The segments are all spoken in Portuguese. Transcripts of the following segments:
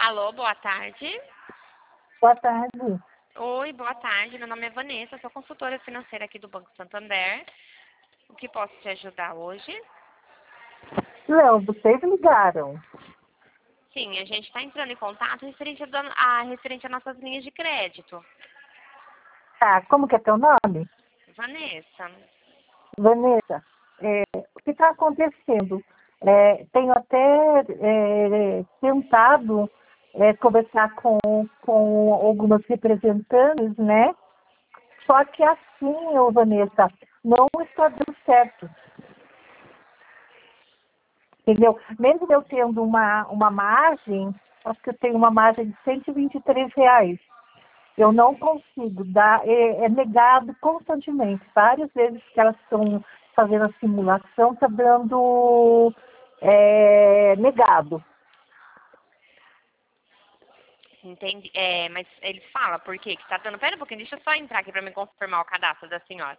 Alô, boa tarde. Boa tarde. Oi, boa tarde. Meu nome é Vanessa, sou consultora financeira aqui do Banco Santander. O que posso te ajudar hoje? Não, vocês ligaram. Sim, a gente está entrando em contato referente a nossas linhas de crédito. Tá, como que é teu nome? Vanessa. Vanessa, o que está acontecendo? Tenho até tentado conversar com algumas representantes, né? Só que assim, Vanessa, não está dando certo. Entendeu? Mesmo eu tendo uma margem, acho que eu tenho uma margem de R$ 123. Eu não consigo dar, é negado constantemente. Várias vezes que elas estão fazendo a simulação, está dando negado. Entendi. Mas ele fala por quê que tá dando. Pera um pouquinho, deixa eu só entrar aqui para me confirmar o cadastro da senhora.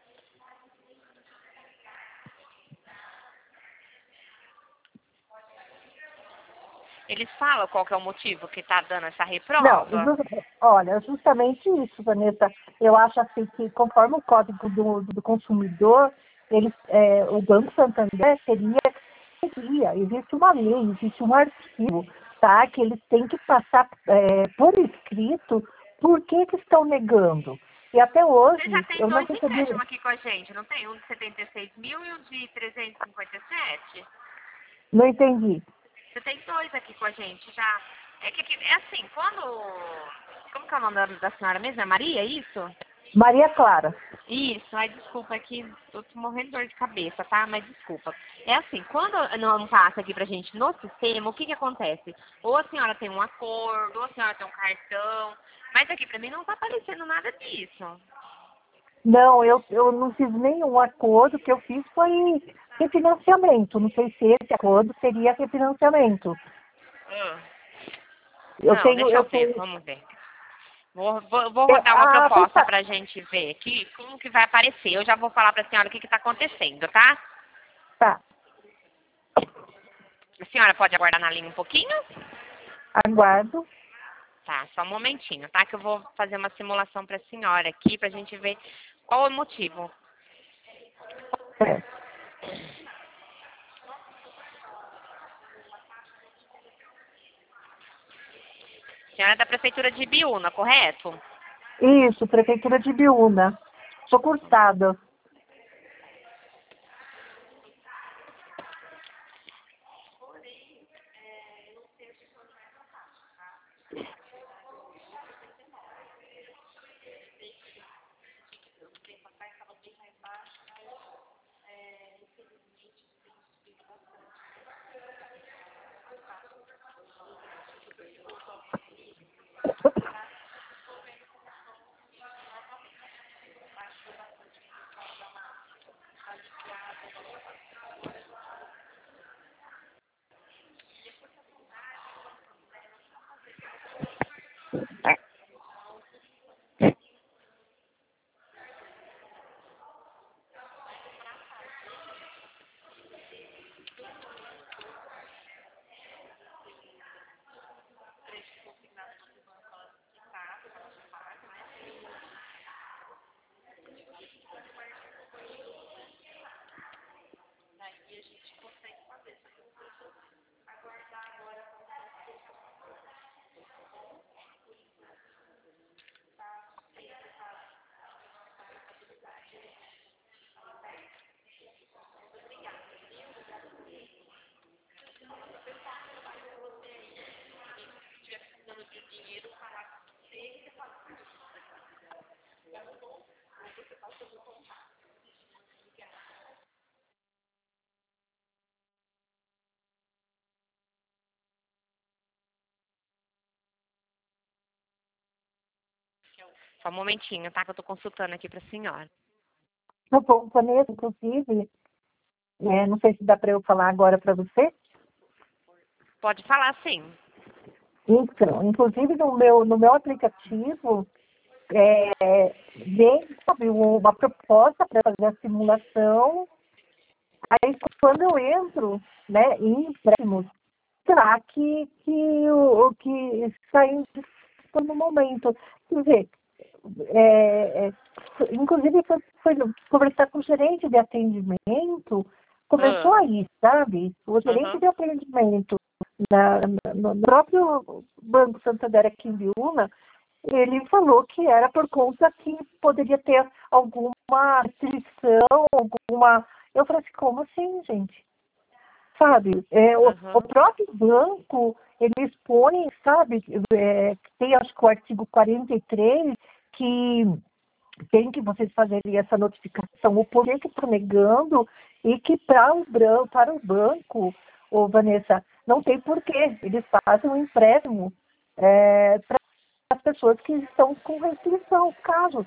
Eles falam qual que é o motivo que tá dando essa Não, reprova? olha, justamente isso, Vanessa. Eu acho assim que conforme o Código do Consumidor, o Banco Santander existe uma lei, existe um artigo, tá? Que eles têm que passar por escrito por que estão negando. E até Você já hoje tem eu não dois recebi. empréstimos aqui com a gente, não tem? Um de 76 mil e um de 357? Não entendi. Você tem dois aqui com a gente já. É assim, quando... Como que é o nome da senhora mesmo? É Maria, é isso? Maria Clara. Isso, ai, desculpa aqui, tô morrendo de dor de cabeça, tá? Mas desculpa. É assim, quando não passa aqui pra gente no sistema, o que que acontece? Ou a senhora tem um acordo, ou a senhora tem um cartão, mas aqui pra mim não tá aparecendo nada disso. Não, eu não fiz nenhum acordo. O que eu fiz foi refinanciamento. Não sei se esse acordo seria refinanciamento. Hum. Eu Não, tenho, deixa eu eu ver, tenho. vamos ver. Vou rodar uma proposta pra gente ver aqui como que vai aparecer. Eu já vou falar pra senhora o que que tá acontecendo, tá? Tá, A senhora pode aguardar na linha um pouquinho? aguardo. Tá, só um momentinho, tá? Que eu vou fazer uma simulação pra senhora aqui pra gente ver qual é o motivo. Certo. A senhora é da prefeitura de Biúna, correto? Isso, Prefeitura de Biúna. Sou cursada. Só um momentinho, tá? Que eu tô consultando aqui pra senhora. Tá bom, Vanessa, inclusive, não sei se dá para eu falar agora para você. Pode falar sim. Então, inclusive no meu aplicativo, vem, sabe, uma proposta para fazer a simulação. Aí, quando eu entro, né, em empréstimos, será que saiu no momento? Quer dizer, inclusive foi conversar com o gerente de atendimento, começou Ah, aí, sabe? O gerente aham. de atendimento no próprio Banco Santander aqui em Biúna, ele falou que era por conta que poderia ter alguma restrição, alguma... Eu falei assim, como assim, gente? Sabe? O Aham. próprio banco, ele expõe, sabe? Tem, acho que o artigo 43, que tem que vocês fazerem essa notificação, o porquê que estão negando, e que para o banco, ô Vanessa, não tem porquê. Eles fazem um empréstimo para as pessoas que estão com restrição, casos.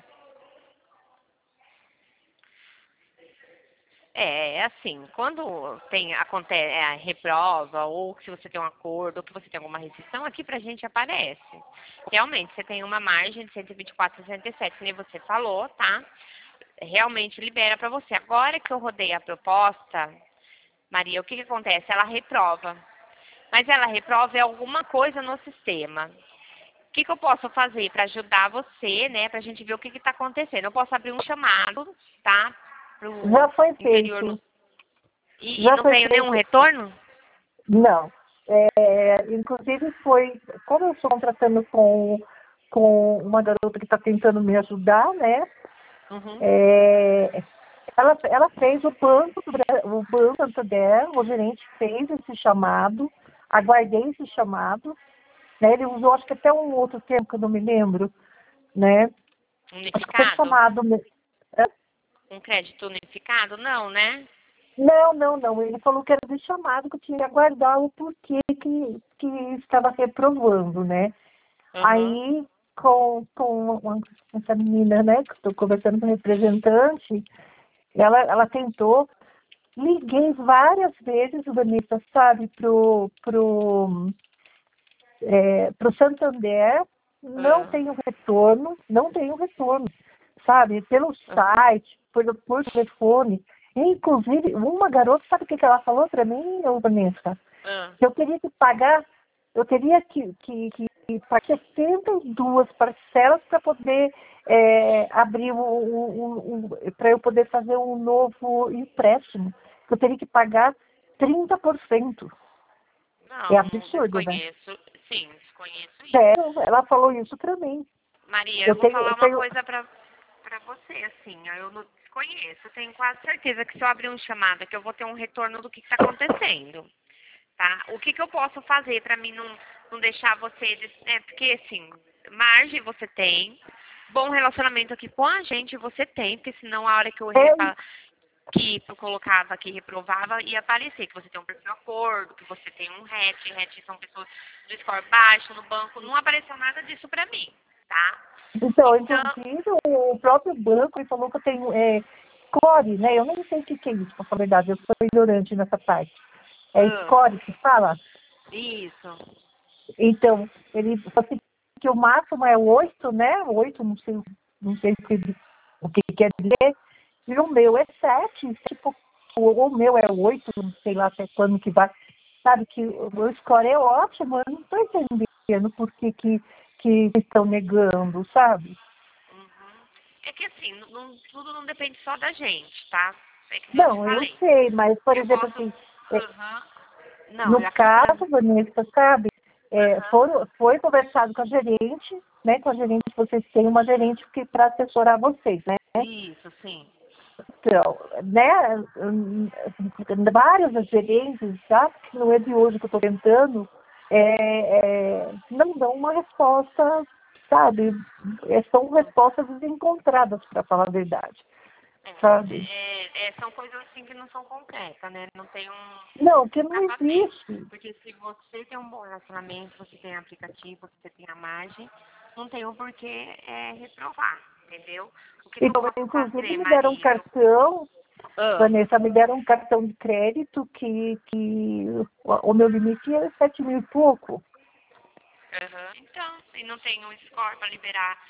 É assim, quando tem, acontece a reprova, ou se você tem um acordo, ou que você tem alguma restrição, aqui pra gente aparece. Realmente, você tem uma margem de 124 a 107, nem você falou, tá? Realmente libera pra você. Agora que eu rodei a proposta, Maria, o que que acontece? Ela reprova. Mas ela reprova é alguma coisa no sistema. O que que eu posso fazer para ajudar você, né? Pra gente ver o que que tá acontecendo. Eu posso abrir um chamado, tá? Já Pro foi interior feito, e já não foi tenho nenhum feito. retorno? Não. Inclusive foi, como eu estou contratando com uma garota que está tentando me ajudar, né? Uhum. É, ela fez o Banco Santander, o gerente fez esse chamado, aguardei esse chamado, né? Ele usou acho que até um outro termo que eu não me lembro, né? Acho que foi Unificado? chamado. Um crédito unificado? Não, né? Não. Ele falou que era de chamado, que eu tinha que aguardar o porquê que estava reprovando, né? Uhum. Aí, com essa menina, né, que estou conversando com o representante, ela tentou, liguei várias vezes, Vanessa, sabe, pro Santander, não tenho retorno, sabe, pelo Uhum. site, por telefone. Inclusive, uma garota, sabe o que ela falou para mim, ô Vanessa? Uhum. Que eu teria que pagar, eu teria que pagar 72 parcelas para poder abrir para eu poder fazer um novo empréstimo. Eu teria que pagar 30%. É Não, absurdo, né? desconheço. Sim, desconheço isso. Sério, ela falou isso para mim. Maria, eu Eu vou tenho, falar eu uma tenho, coisa pra você, assim, ó, eu não desconheço. Eu tenho quase certeza que se eu abrir um chamado que eu vou ter um retorno do que está acontecendo, tá? O que que eu posso fazer pra mim não deixar você... porque, assim, margem você tem, bom relacionamento aqui com a gente você tem, porque senão a hora que que eu colocava aqui, reprovava, ia aparecer que você tem um perfil acordo, que você tem um hatch são pessoas do score baixo no banco, não apareceu nada disso pra mim, tá? então, Então, inclusive, o próprio banco ele falou que eu tenho score, né? Eu nem sei o que é isso, pra falar a verdade, eu sou ignorante nessa parte. É ah, score que fala? isso. Então, ele falou assim que o máximo é 8, né? 8, não sei o que quer dizer. E o meu é 7, tipo, o meu é 8, não sei lá até quando que vai. Sabe que o meu score é ótimo, eu não estou entendendo por que estão negando, sabe? Uhum. É que assim, tudo não depende só da gente, tá? É que nem eu te Não, eu falei. sei, mas, por Eu exemplo, posso. assim, Aham. Não, no aqui pra. caso, Vanessa, sabe, Aham. foi conversado com a gerente, né? Com a gerente, vocês têm uma gerente que para assessorar vocês, né? Isso, sim. Então, né? Várias das gerentes, já que não é de hoje que eu estou tentando, não dão uma resposta, sabe? São respostas desencontradas, para falar a verdade, sabe? São coisas assim que não são concretas, né? Não tem um. Não, que Não não dá pra ter. existe. Porque se você tem um bom relacionamento, você tem aplicativo, você tem a margem, não tem o porquê reprovar, entendeu? O que que eu Então, posso inclusive, fazer, me deram um Maria? cartão, Ah. Vanessa, me deram um cartão de crédito que o meu limite é 7 mil e pouco. Aham. Então, e não tem um score para liberar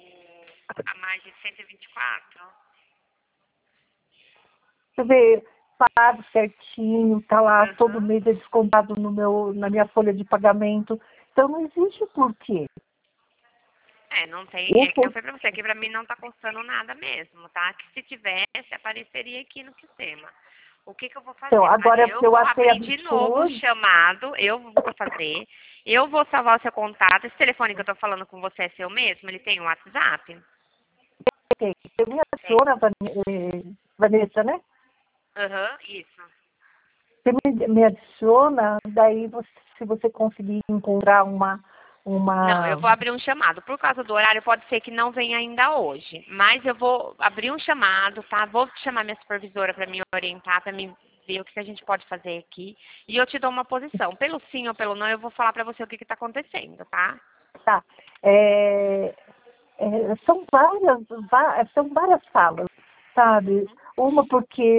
a margem de 124? Você vê, pago certinho, tá lá, todo Uhum. mês é descontado na minha folha de pagamento. Então não existe porquê. Não tem, Eu é que tô- eu falei pra você, aqui pra mim não tá custando nada mesmo, tá? Que se tivesse, apareceria aqui no sistema. O que que eu vou Então, fazer? agora Eu eu vou achei abrir de novo o absurdo. chamado, eu vou fazer, eu vou salvar o seu contato. Esse telefone que eu tô falando com você é seu mesmo? Ele tem um WhatsApp? Você me Tem. adiciona, Vanessa, né? Aham, isso. Você me adiciona, daí se você conseguir encontrar Não, eu uma. vou abrir um chamado. Por causa do horário, pode ser que não venha ainda hoje. Mas eu vou abrir um chamado, tá? Vou chamar minha supervisora para me orientar, para me ver o que a gente pode fazer aqui. E eu te dou uma posição. Pelo sim ou pelo não, eu vou falar para você o que está acontecendo, tá? Tá. É, são várias falas, sabe? Uma porque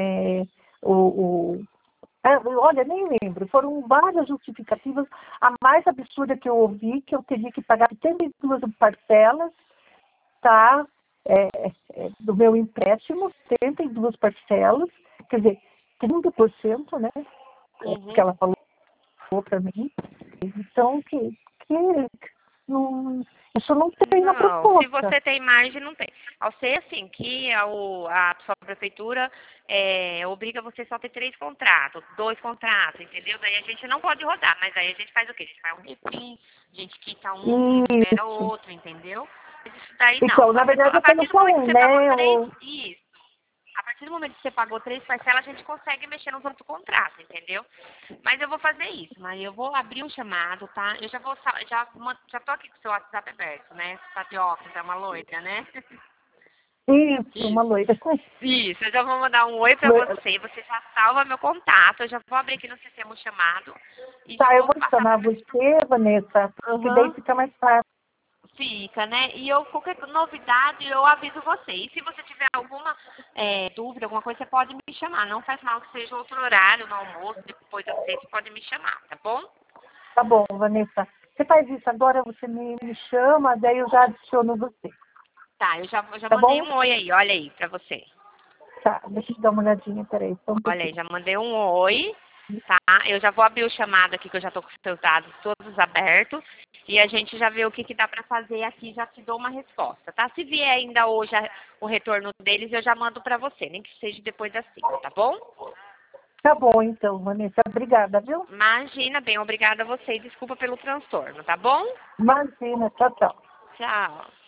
o, o- olha, nem lembro, foram várias justificativas. A mais absurda que eu ouvi, que eu teria que pagar 32 parcelas, tá? Do meu empréstimo, 72 parcelas, quer dizer, 30%, né? Que Uhum. ela falou para mim. Então, que não, isso não tem na Não, se proposta. você tem margem, não tem. Ao ser assim, que a sua prefeitura obriga você só a ter 3 contratos, 2 contratos, entendeu? Daí a gente não pode rodar, mas aí a gente faz o quê? A gente faz um refim, a gente quita um e libera Isso. outro, entendeu? Mas isso daí não. Então, na verdade, A eu tenho partir do momento que um, você pagou né? três, isso. A partir do momento que você pagou 3 parcelas, a gente consegue mexer nos outros contratos, entendeu? Mas eu vou fazer isso, mas eu vou abrir um chamado, tá? Eu já vou, já tô aqui com o seu WhatsApp aberto, né? Você tá de óculos, é uma loira, né? Isso, uma Isso. loira. Isso, eu já vou mandar um oi pra você já salva meu contato, eu já vou abrir aqui no sistema o chamado e já Tá, eu vou vou passar pra adicionar minha você, Vanessa, porque daí Aham. fica mais fácil. Fica, né? E eu, qualquer novidade, eu aviso você. E se você tiver alguma dúvida, alguma coisa, você pode me chamar. Não faz mal que seja outro horário, no almoço, depois das 6, você pode me chamar, tá bom? Tá bom, Vanessa. Você faz isso agora, você me chama, daí eu já adiciono você. Tá, eu já Tá mandei bom? um oi aí, olha aí, pra você. Tá, deixa eu dar uma olhadinha, peraí, só um Olha aí, pouquinho. já mandei um oi, tá? Eu já vou abrir o chamado aqui, que eu já tô com os seus dados todos abertos. E a gente já vê o que dá pra fazer aqui, já te dou uma resposta, tá? Se vier ainda hoje o retorno deles, eu já mando pra você, nem que seja depois das 5, tá bom? Tá bom, então, Vanessa. Obrigada, viu? Imagina, bem, obrigada a você e desculpa pelo transtorno, tá bom? Imagina, tchau, tchau. Tchau.